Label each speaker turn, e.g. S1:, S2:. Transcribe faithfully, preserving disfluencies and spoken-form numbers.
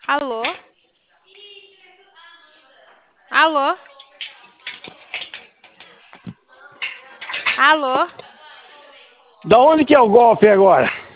S1: Alô? Alô? Alô?
S2: Da onde que é o golpe agora?